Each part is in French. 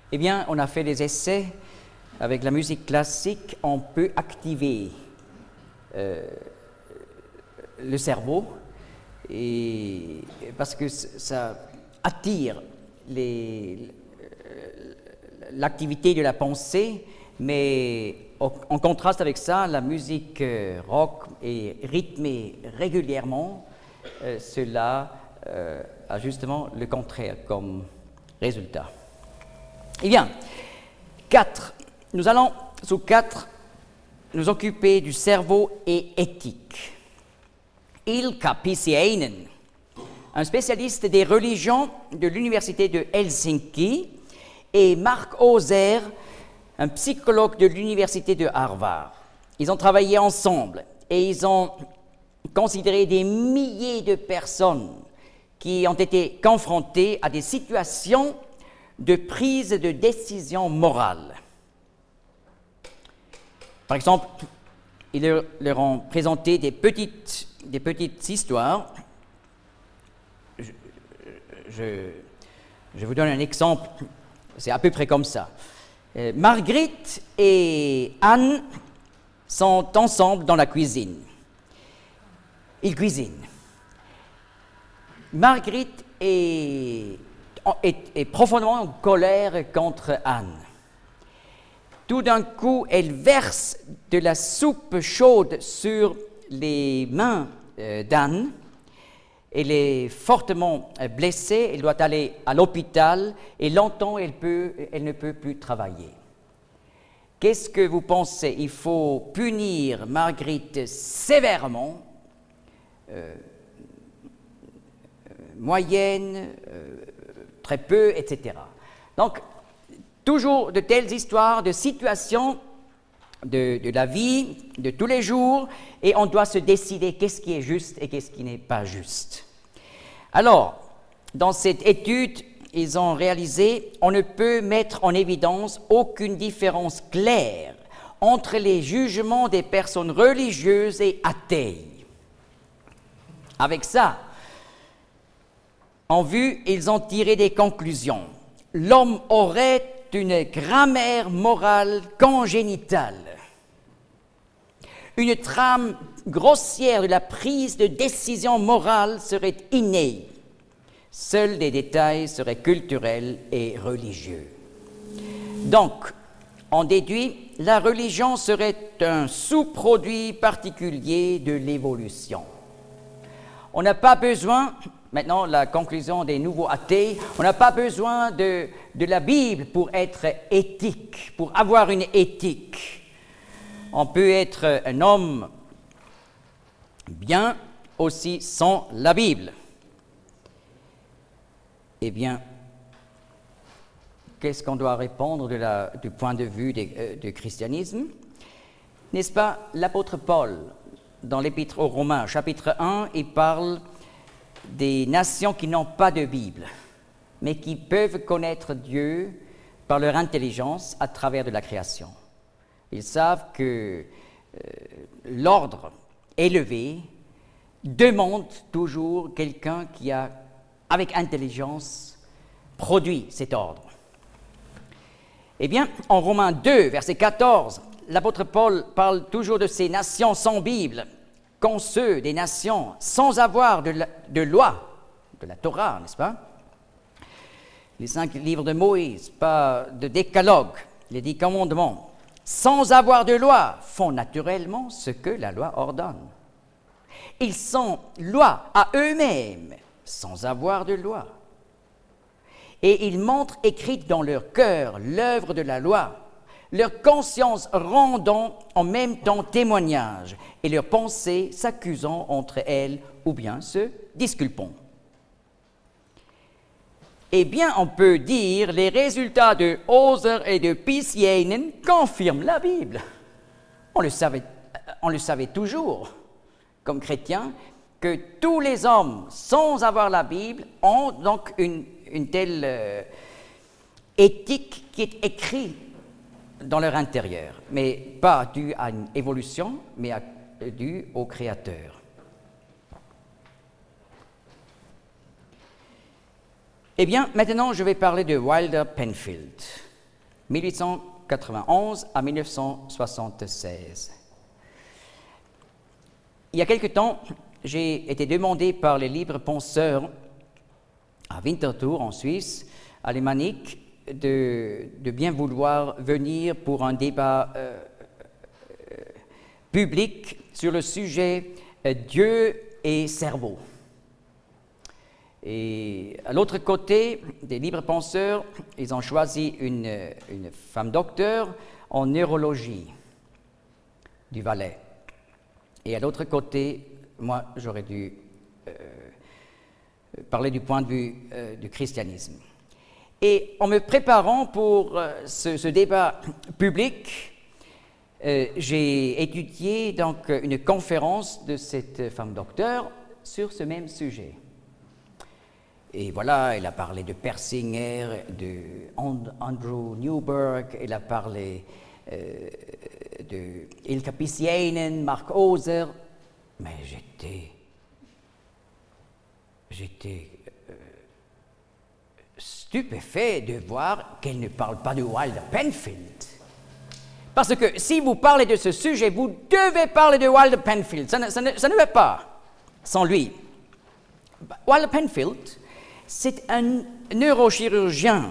Eh bien, on a fait des essais avec la musique classique. On peut activer le cerveau et parce que ça attire l'activité de la pensée, mais en contraste avec ça, la musique rock est rythmée régulièrement. Cela a justement le contraire comme résultat. Eh bien, 4. Nous allons, sous 4, nous occuper du cerveau et éthique. Ilkka Pissiainen, un spécialiste des religions de l'université de Helsinki, et Mark Hauser, un psychologue de l'université de Harvard. Ils ont travaillé ensemble et ils ont considéré des milliers de personnes qui ont été confrontées à des situations de prise de décision morale. Par exemple, ils leur ont présenté des petites histoires. Je vous donne un exemple, c'est à peu près comme ça. Marguerite et Anne sont ensemble dans la cuisine. Ils cuisinent. Marguerite est profondément en colère contre Anne. Tout d'un coup, elle verse de la soupe chaude sur les mains d'Anne. Elle est fortement blessée, elle doit aller à l'hôpital et longtemps elle ne peut plus travailler. Qu'est-ce que vous pensez? Il faut punir Marguerite sévèrement, moyenne, très peu, etc. Donc, toujours de telles histoires, de situations de la vie, de tous les jours, et on doit se décider qu'est-ce qui est juste et qu'est-ce qui n'est pas juste. Alors, dans cette étude, ils ont réalisé on ne peut mettre en évidence aucune différence claire entre les jugements des personnes religieuses et athées. Avec ça, en vue, ils ont tiré des conclusions. L'homme aurait une grammaire morale congénitale, une trame grossière de la prise de décision morale serait innée. Seuls les détails seraient culturels et religieux. Donc, on déduit, la religion serait un sous-produit particulier de l'évolution. On n'a pas besoin, maintenant la conclusion des nouveaux athées, on n'a pas besoin de la Bible pour être éthique, pour avoir une éthique. On peut être un homme bien aussi sans la Bible. Eh bien, qu'est-ce qu'on doit répondre du point de vue du christianisme? N'est-ce pas l'apôtre Paul, dans l'Épître aux Romains, chapitre 1, il parle des nations qui n'ont pas de Bible, mais qui peuvent connaître Dieu par leur intelligence à travers de la création. Ils savent que l'ordre élevé demande toujours quelqu'un qui a, avec intelligence, produit cet ordre. Eh bien, en Romains 2, verset 14, l'apôtre Paul parle toujours de ces nations sans Bible, qu'ont ceux des nations sans avoir de loi, de la Torah, n'est-ce pas? Les 5 livres de Moïse, pas de décalogue, les 10 commandements, sans avoir de loi, font naturellement ce que la loi ordonne. Ils sont loi à eux-mêmes, sans avoir de loi. Et ils montrent écrite dans leur cœur l'œuvre de la loi, leur conscience rendant en même temps témoignage, et leurs pensées s'accusant entre elles ou bien se disculpant. Eh bien, on peut dire les résultats de Hauser et de Pissiainen confirment la Bible. On le savait toujours, comme chrétiens, que tous les hommes, sans avoir la Bible, ont donc une telle éthique qui est écrite dans leur intérieur, mais pas due à une évolution, mais due au Créateur. Eh bien, maintenant, je vais parler de Wilder Penfield. 1891 à 1976. Il y a quelque temps, j'ai été demandé par les libres penseurs à Winterthur, en Suisse, alémanique, de bien vouloir venir pour un débat public sur le sujet Dieu et cerveau. Et à l'autre côté des libres penseurs, ils ont choisi une femme docteur en neurologie du Valais. Et à l'autre côté, moi, j'aurais dû parler du point de vue du christianisme. Et en me préparant pour ce débat public, j'ai étudié donc une conférence de cette femme docteur sur ce même sujet. Et voilà, elle a parlé de Persinger, de Andrew Newberg, elle a parlé de Ilkka Pisiainen, Mark Hauser, mais j'étais stupéfait de voir qu'elle ne parle pas de Wilder Penfield. Parce que si vous parlez de ce sujet, vous devez parler de Wilder Penfield. Ça ne va pas sans lui. Wilder Penfield, c'est un neurochirurgien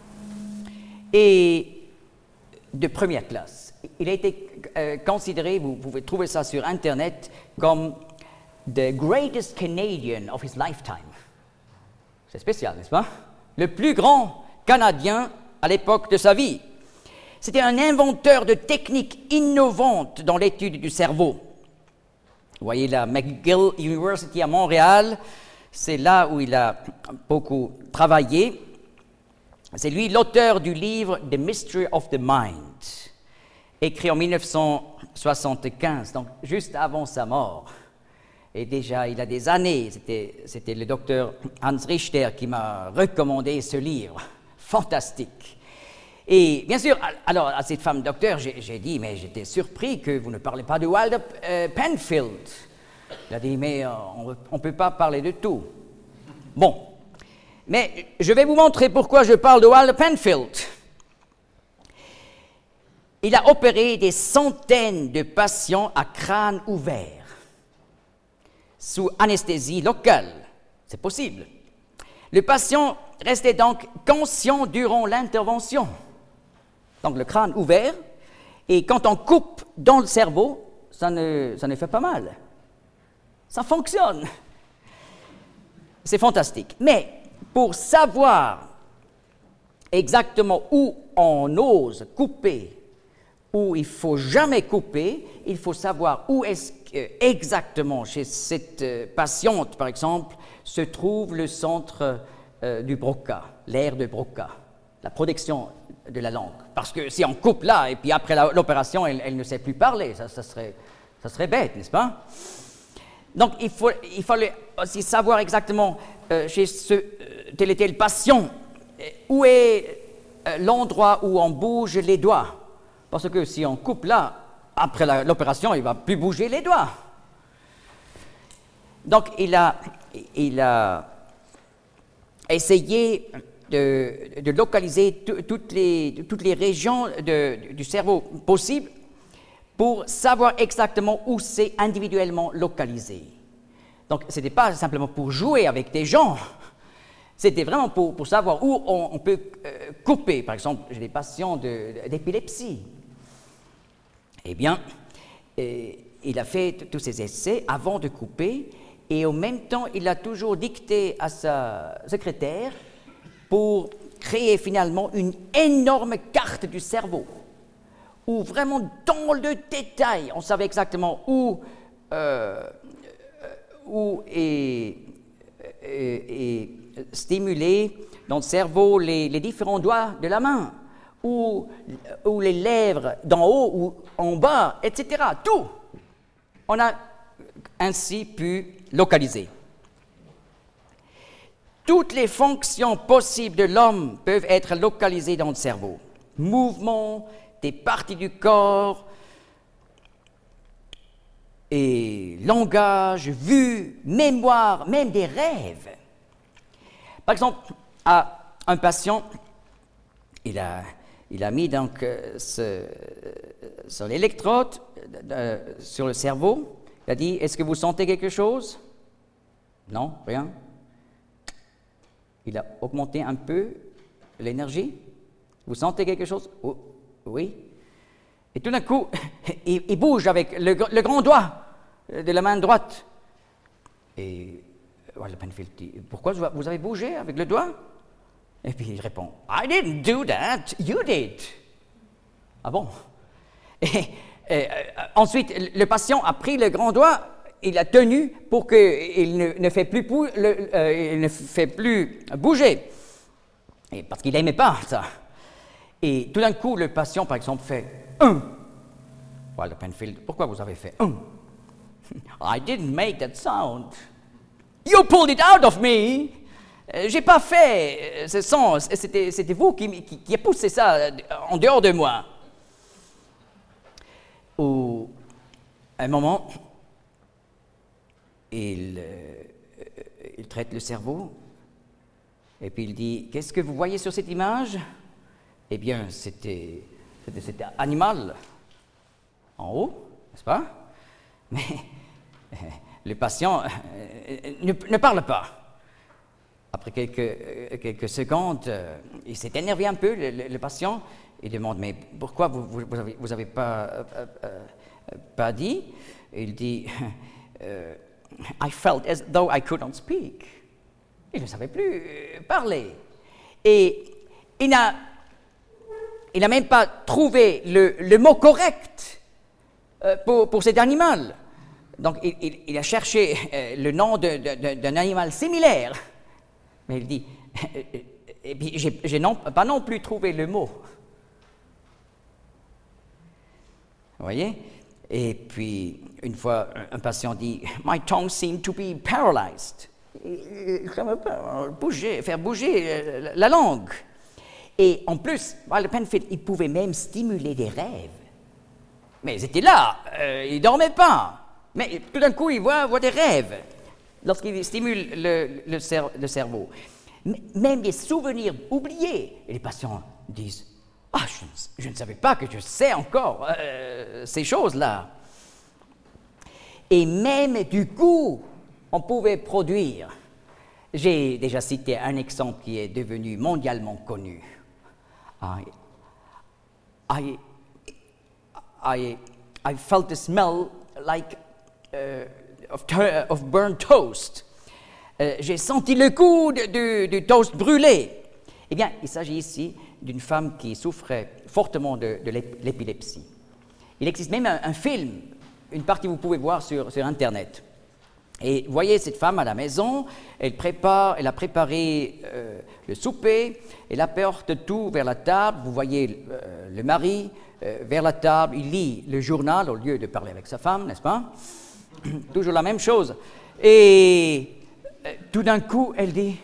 et de première classe. Il a été considéré, vous pouvez trouver ça sur Internet, comme the greatest Canadian of his lifetime. C'est spécial, n'est-ce pas? Le plus grand Canadien à l'époque de sa vie. C'était un inventeur de techniques innovantes dans l'étude du cerveau. Vous voyez la McGill University à Montréal, c'est là où il a beaucoup travaillé. C'est lui l'auteur du livre The Mystery of the Mind, écrit en 1975, donc juste avant sa mort. Et déjà, il a des années, c'était le docteur Hans Richter qui m'a recommandé ce livre, fantastique. Et bien sûr, alors à cette femme docteur, j'ai dit, mais j'étais surpris que vous ne parlez pas de Wilder Penfield. Il a dit, mais on ne peut pas parler de tout. Bon, mais je vais vous montrer pourquoi je parle de Wilder Penfield. Il a opéré des centaines de patients à crâne ouvert, sous anesthésie locale. C'est possible. Le patient restait donc conscient durant l'intervention. Donc le crâne ouvert, et quand on coupe dans le cerveau, ça ne fait pas mal. Ça fonctionne. C'est fantastique. Mais pour savoir exactement où on ose couper, où il ne faut jamais couper, il faut savoir où est-ce exactement chez cette patiente, par exemple, se trouve le centre du Broca, l'aire de Broca, la protection de la langue. Parce que si on coupe là, et puis après l'opération, elle ne sait plus parler, ça serait bête, n'est-ce pas? Donc, il fallait aussi savoir exactement chez tel et tel patient où est l'endroit où on bouge les doigts. Parce que si on coupe là, après l'opération, il ne va plus bouger les doigts. Donc, il a essayé de localiser toutes les régions du cerveau possibles pour savoir exactement où c'est individuellement localisé. Donc, ce n'était pas simplement pour jouer avec des gens, c'était vraiment pour savoir où on peut couper. Par exemple, j'ai des patients d'épilepsie. Eh bien, il a fait tous ces essais avant de couper, et en même temps, il a toujours dicté à sa secrétaire pour créer finalement une énorme carte du cerveau, où vraiment dans le détail, on savait exactement où est stimulé dans le cerveau les différents doigts de la main, ou les lèvres d'en haut ou en bas, etc. Tout. On a ainsi pu localiser. Toutes les fonctions possibles de l'homme peuvent être localisées dans le cerveau. Mouvements, des parties du corps, et langage, vue, mémoire, même des rêves. Par exemple, à un patient, il a Il a mis donc son électrode sur le cerveau. Il a dit, est-ce que vous sentez quelque chose? Non, rien. Il a augmenté un peu l'énergie. Vous sentez quelque chose? Oh, oui. Et tout d'un coup, il bouge avec le grand doigt de la main droite. Et Wilder Penfield dit, pourquoi vous avez bougé avec le doigt? Et puis il répond, I didn't do that, you did. Ah bon? Ensuite, le patient a pris le grand doigt, il l'a tenu pour qu'il ne fait plus bouger. Et parce qu'il n'aimait pas ça. Et tout d'un coup, le patient, par exemple, fait 1. Wilder Penfield, pourquoi vous avez fait 1? I didn't make that sound. You pulled it out of me. J'ai pas fait ce son, c'était vous qui a poussé ça en dehors de moi. Ou, à un moment, il traite le cerveau, et puis il dit, qu'est-ce que vous voyez sur cette image? Eh bien, c'était cet animal en haut, n'est-ce pas? Mais le patient ne parle pas. Après quelques secondes, il s'est énervé un peu, le patient. Il demande, mais pourquoi vous avez pas dit? Il dit, I felt as though I couldn't speak. Il ne savait plus parler. Et il n'a même pas trouvé le mot correct pour cet animal. Donc, il a cherché le nom d'un animal similaire. Mais il dit, et puis j'ai pas non plus trouvé le mot. Vous voyez? Et puis, une fois, un patient dit, my tongue seemed to be paralyzed. Ça me faire bouger la langue. Et en plus, Wilder Penfield, il pouvait même stimuler des rêves. Mais ils étaient là, ils ne dormaient pas. Mais tout d'un coup, il voit des rêves lorsqu'il stimule le cerveau. Même des souvenirs oubliés. Et les patients disent, ah, je ne savais pas que je sais encore ces choses-là. Et même du goût, on pouvait produire. J'ai déjà cité un exemple qui est devenu mondialement connu. I felt the smell like of burnt toast. J'ai senti le goût du toast brûlé. Eh bien, il s'agit ici d'une femme qui souffrait fortement de l'épilepsie. Il existe même un film, une partie vous pouvez voir sur Internet. Et vous voyez cette femme à la maison, elle a préparé le souper, elle apporte tout vers la table. Vous voyez le mari vers la table, il lit le journal au lieu de parler avec sa femme, n'est-ce pas? Toujours la même chose. Et tout d'un coup, elle dit,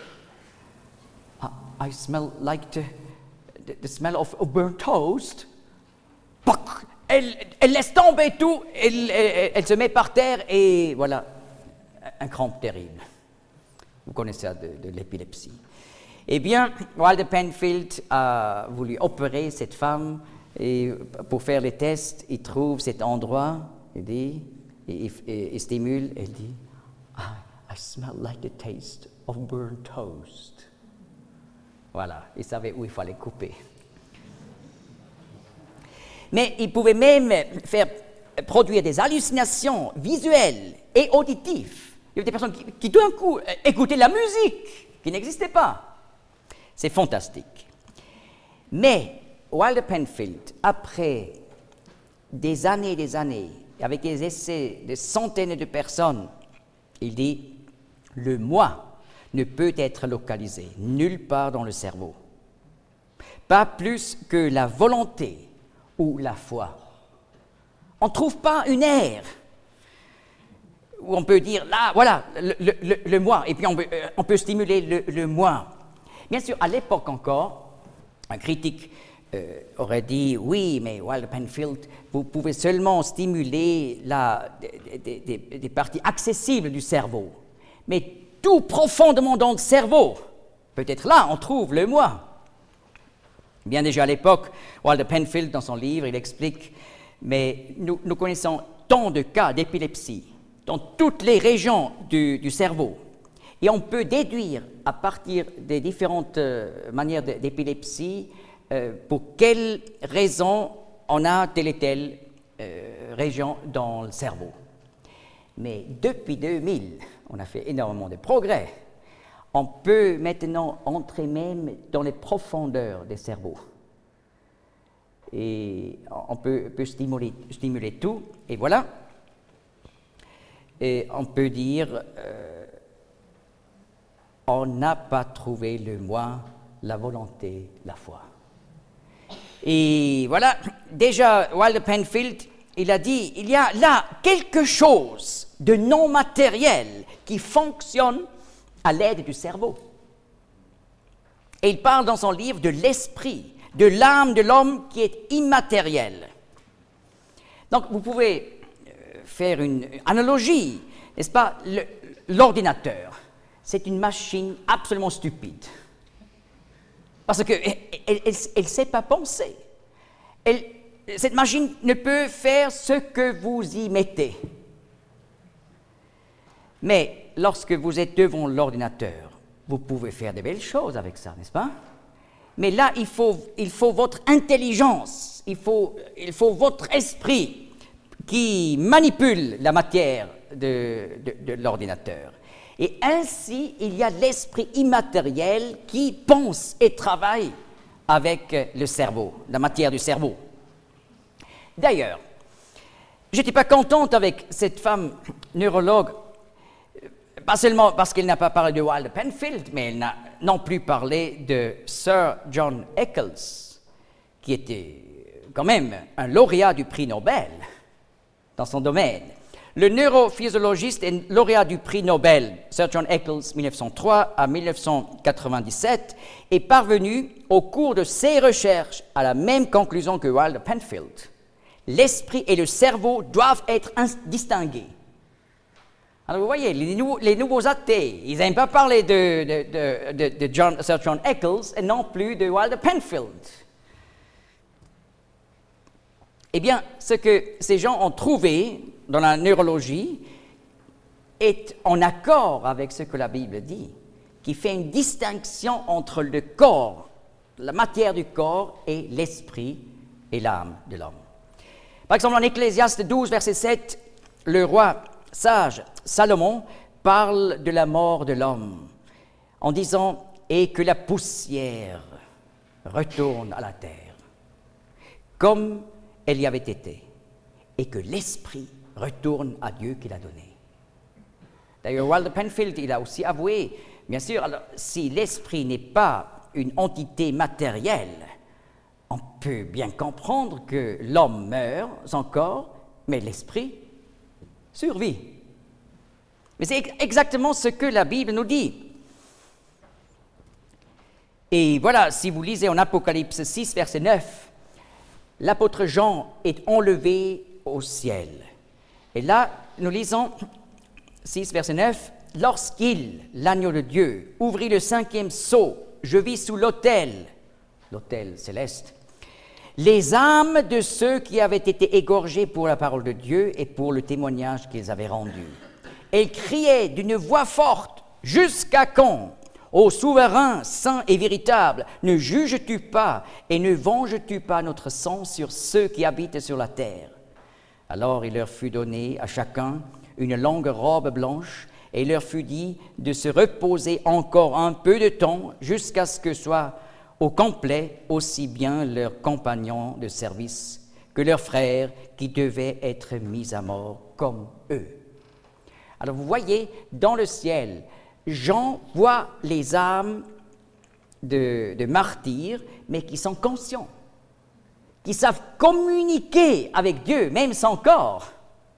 I smell like the smell of burnt toast. Elle laisse tomber tout, elle se met par terre et voilà, un crampe terrible. Vous connaissez ça de l'épilepsie. Eh bien, Wilder Penfield a voulu opérer cette femme et pour faire les tests, il trouve cet endroit, il dit, il stimule, elle dit, I smell like the taste of burnt toast. Voilà, il savait où il fallait couper. Mais il pouvait même faire produire des hallucinations visuelles et auditives. Il y avait des personnes qui tout d'un coup écoutaient la musique qui n'existait pas. C'est fantastique. Mais Wilder Penfield, après des années, avec des essais de centaines de personnes, il dit, le moi ne peut être localisé nulle part dans le cerveau. Pas plus que la volonté ou la foi. On ne trouve pas une aire où on peut dire, là, voilà, le moi, et puis on peut stimuler le moi. Bien sûr, à l'époque encore, un critique aurait dit, oui, mais Wilder Penfield, vous pouvez seulement stimuler des parties accessibles du cerveau. Mais tout profondément dans le cerveau, peut-être là, on trouve le moi. Bien déjà à l'époque, Walter Penfield, dans son livre, il explique, mais nous connaissons tant de cas d'épilepsie dans toutes les régions du cerveau. Et on peut déduire à partir des différentes manières d'épilepsie pour quelles raisons on a telle et telle région dans le cerveau. Mais depuis 2000, on a fait énormément de progrès. On peut maintenant entrer même dans les profondeurs des cerveaux. Et on peut stimuler tout. Et voilà. Et on peut dire, on n'a pas trouvé le moi, la volonté, la foi. Et voilà, déjà, Walter Penfield, il a dit, il y a là quelque chose de non matériel qui fonctionne à l'aide du cerveau. Et il parle dans son livre de l'esprit, de l'âme de l'homme qui est immatérielle. Donc, vous pouvez faire une analogie, n'est-ce pas? L'ordinateur, c'est une machine absolument stupide. Parce qu'elle ne sait pas penser. Cette machine ne peut faire ce que vous y mettez. Mais lorsque vous êtes devant l'ordinateur, vous pouvez faire de belles choses avec ça, n'est-ce pas? Mais là, il faut votre intelligence, il faut votre esprit qui manipule la matière de l'ordinateur. Et ainsi, il y a l'esprit immatériel qui pense et travaille avec le cerveau, la matière du cerveau. D'ailleurs, je n'étais pas contente avec cette femme neurologue, pas seulement parce qu'elle n'a pas parlé de Walter Penfield, mais elle n'a non plus parlé de Sir John Eccles, qui était quand même un lauréat du prix Nobel dans son domaine. Le neurophysiologiste et lauréat du prix Nobel, Sir John Eccles, 1903 à 1997, est parvenu au cours de ses recherches à la même conclusion que Walter Penfield. L'esprit et le cerveau doivent être distingués. Alors vous voyez, les nouveaux athées, ils n'aiment pas parler de Sir John Eccles et non plus de Walter Penfield. Eh bien, ce que ces gens ont trouvé dans la neurologie est en accord avec ce que la Bible dit, qui fait une distinction entre le corps, la matière du corps, et l'esprit et l'âme de l'homme. Par exemple, en Ecclésiaste 12, verset 7, le roi sage Salomon parle de la mort de l'homme en disant « et que la poussière retourne à la terre, comme elle y avait été, et que l'esprit retourne à Dieu qui l'a donné. » D'ailleurs, Walter Penfield, il a aussi avoué, bien sûr, alors, si l'esprit n'est pas une entité matérielle, on peut bien comprendre que l'homme meurt, son corps, mais l'esprit survit. Mais c'est exactement ce que la Bible nous dit. Et voilà, si vous lisez en Apocalypse 6, verset 9, l'apôtre Jean est enlevé au ciel. Et là, nous lisons 6, verset 9, « Lorsqu'il, l'agneau de Dieu, ouvrit le 5e sceau, je vis sous l'autel céleste, les âmes de ceux qui avaient été égorgés pour la parole de Dieu et pour le témoignage qu'ils avaient rendu. Elles criaient d'une voix forte, « Jusqu'à quand, ô souverain, saint et véritable, ne juges-tu pas et ne venges-tu pas notre sang sur ceux qui habitent sur la terre ?» Alors il leur fut donné à chacun une longue robe blanche, et il leur fut dit de se reposer encore un peu de temps jusqu'à ce que soit au complet aussi bien leurs compagnons de service que leurs frères qui devaient être mis à mort comme eux. Alors vous voyez, dans le ciel, Jean voit les âmes de martyrs, mais qui sont conscients, qui savent communiquer avec Dieu, même sans corps.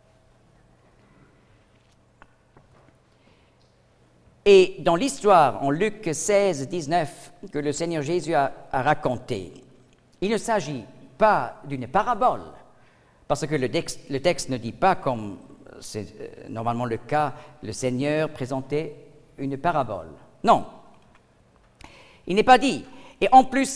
Et dans l'histoire, en Luc 16, 19, que le Seigneur Jésus a raconté, il ne s'agit pas d'une parabole, parce que le texte ne dit pas, comme c'est normalement le cas, le Seigneur présentait une parabole. Non, il n'est pas dit. Et en plus,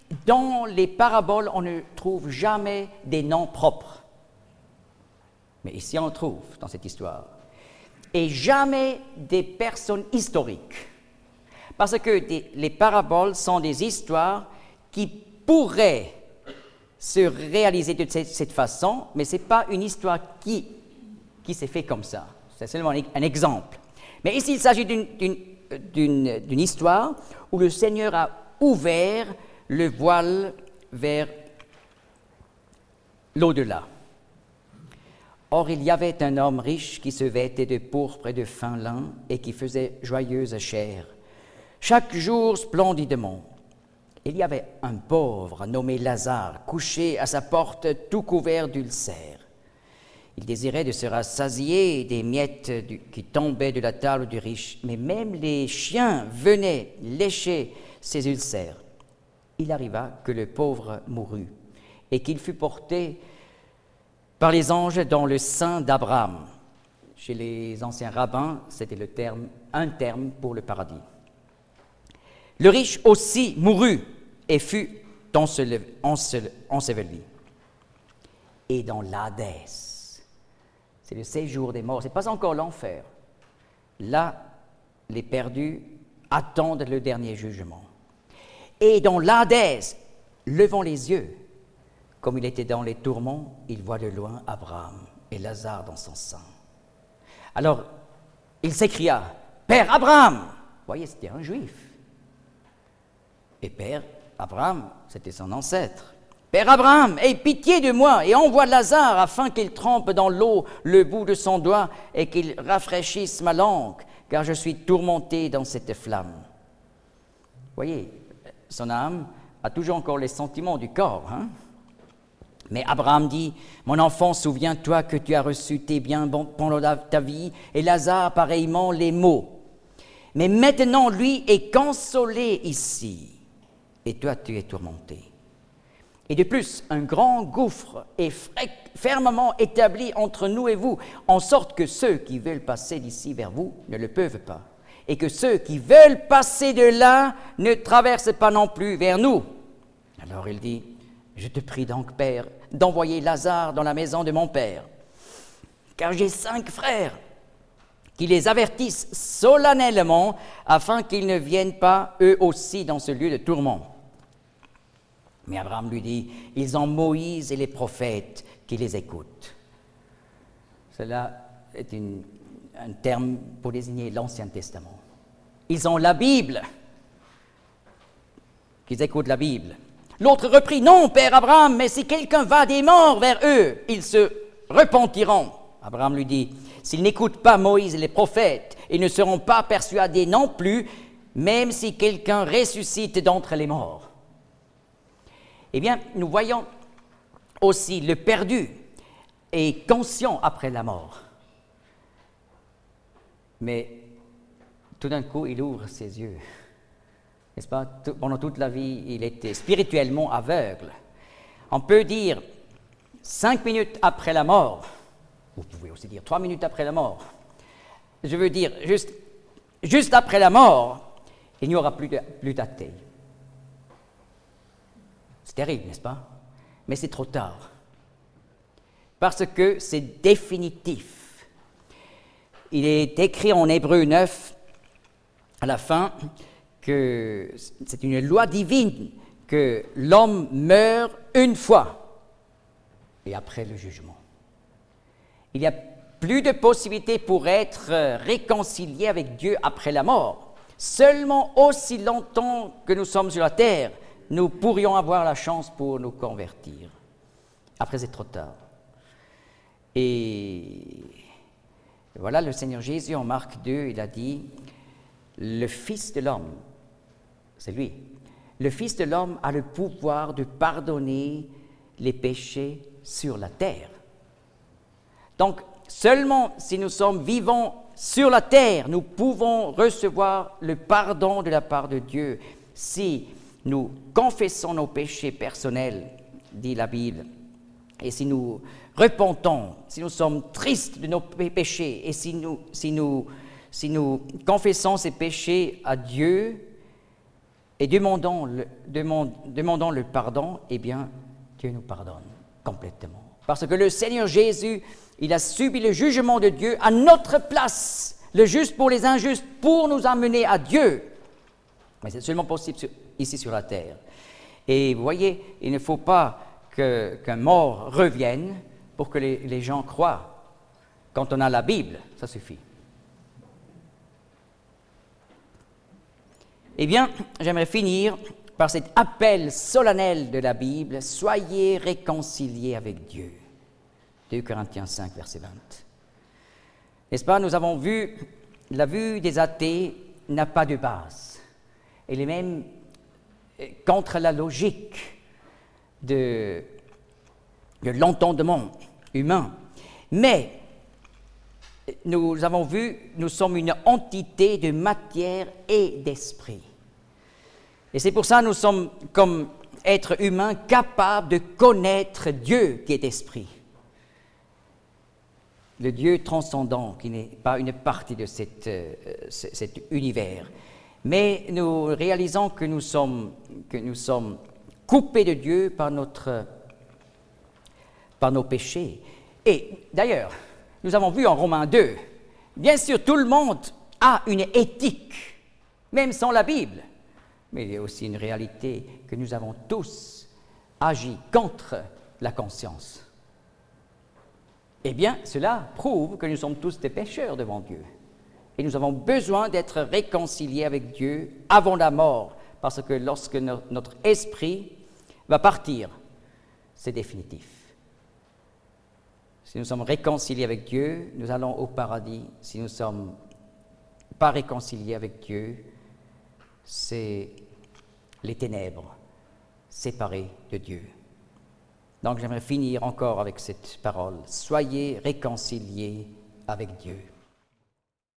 dans les paraboles, on ne trouve jamais des noms propres. Mais ici, on le trouve dans cette histoire. Et jamais des personnes historiques. Parce que les paraboles sont des histoires qui pourraient se réaliser de cette façon, mais ce n'est pas une histoire qui s'est faite comme ça. C'est seulement un exemple. Mais ici, il s'agit d'une histoire où le Seigneur a ouvert le voile vers l'au-delà. Or, il y avait un homme riche qui se vêtait de pourpre et de fin lin et qui faisait joyeuse chère, chaque jour splendidement. Il y avait un pauvre nommé Lazare, couché à sa porte tout couvert d'ulcères. Il désirait de se rassasier des miettes qui tombaient de la table du riche, mais même les chiens venaient lécher ses ulcères. Il arriva que le pauvre mourut et qu'il fut porté par les anges dans le sein d'Abraham. Chez les anciens rabbins, c'était un terme pour le paradis. Le riche aussi mourut et fut enseveli. Et dans l'Hadès, c'est le séjour des morts, ce n'est pas encore l'enfer. Là, les perdus attendent le dernier jugement. Et dans l'Hadès, levant les yeux, comme il était dans les tourments, il voit de loin Abraham et Lazare dans son sein. Alors, il s'écria, « Père Abraham !» Vous voyez, c'était un juif. Et Père Abraham, c'était son ancêtre. « Père Abraham, aie pitié de moi et envoie Lazare afin qu'il trempe dans l'eau le bout de son doigt et qu'il rafraîchisse ma langue, car je suis tourmenté dans cette flamme. » Vous voyez, son âme a toujours encore les sentiments du corps. Hein? Mais Abraham dit, « Mon enfant, souviens-toi que tu as reçu tes biens pendant ta vie, et Lazare pareillement les maux. Mais maintenant, lui est consolé ici, et toi tu es tourmenté. Et de plus, un grand gouffre est fermement établi entre nous et vous, en sorte que ceux qui veulent passer d'ici vers vous ne le peuvent pas, et que ceux qui veulent passer de là ne traversent pas non plus vers nous. » Alors il dit, « Je te prie donc, Père, d'envoyer Lazare dans la maison de mon Père, car j'ai 5 frères, qui les avertissent solennellement, afin qu'ils ne viennent pas eux aussi dans ce lieu de tourment. » Mais Abraham lui dit, « Ils ont Moïse et les prophètes qui les écoutent. » Cela est un terme pour désigner l'Ancien Testament. Ils ont la Bible, qu'ils écoutent la Bible. L'autre reprit, « Non, Père Abraham, mais si quelqu'un va des morts vers eux, ils se repentiront. » Abraham lui dit, « S'ils n'écoutent pas Moïse et les prophètes, ils ne seront pas persuadés non plus, même si quelqu'un ressuscite d'entre les morts. » Eh bien, nous voyons aussi le perdu est conscient après la mort. Mais tout d'un coup, il ouvre ses yeux. N'est-ce pas? Pendant toute la vie, il était spirituellement aveugle. On peut dire 5 minutes après la mort, vous pouvez aussi dire 3 minutes après la mort. Je veux dire, juste après la mort, il n'y aura plus d'athée. C'est terrible, n'est-ce pas? Mais c'est trop tard. Parce que c'est définitif. Il est écrit en Hébreux 9, à la fin, que c'est une loi divine que l'homme meurt une fois et après le jugement. Il n'y a plus de possibilité pour être réconcilié avec Dieu après la mort. Seulement aussi longtemps que nous sommes sur la terre, nous pourrions avoir la chance pour nous convertir. Après, c'est trop tard. Et voilà, le Seigneur Jésus, en Marc 2, il a dit, le Fils de l'homme, c'est lui, le Fils de l'homme a le pouvoir de pardonner les péchés sur la terre. Donc, seulement si nous sommes vivants sur la terre, nous pouvons recevoir le pardon de la part de Dieu. Si nous confessons nos péchés personnels, dit la Bible, et si nous repentons, si nous sommes tristes de nos péchés, et si nous confessons ces péchés à Dieu, et demandons le pardon, eh bien, Dieu nous pardonne complètement. Parce que le Seigneur Jésus, il a subi le jugement de Dieu à notre place, le juste pour les injustes, pour nous amener à Dieu. Mais c'est seulement possible ici sur la terre. Et vous voyez, il ne faut pas qu'un mort revienne pour que les gens croient. Quand on a la Bible, ça suffit. Eh bien, j'aimerais finir par cet appel solennel de la Bible, « Soyez réconciliés avec Dieu ». 2 Corinthiens 5, verset 20. N'est-ce pas, nous avons vu, la vue des athées n'a pas de base. Elle est même contre la logique de l'entendement humain. Mais, nous avons vu, nous sommes une entité de matière et d'esprit. Et c'est pour ça que nous sommes, comme êtres humains, capables de connaître Dieu qui est esprit. Le Dieu transcendant, qui n'est pas une partie de cet univers. Mais nous réalisons que nous sommes coupés de Dieu par nos péchés. Et d'ailleurs, nous avons vu en Romains 2, bien sûr, tout le monde a une éthique, même sans la Bible. Mais il y a aussi une réalité que nous avons tous agi contre la conscience. Eh bien, cela prouve que nous sommes tous des pécheurs devant Dieu. Et nous avons besoin d'être réconciliés avec Dieu avant la mort, parce que lorsque notre esprit va partir, c'est définitif. Si nous sommes réconciliés avec Dieu, nous allons au paradis. Si nous ne sommes pas réconciliés avec Dieu, c'est les ténèbres, séparés de Dieu. Donc j'aimerais finir encore avec cette parole. Soyez réconciliés avec Dieu.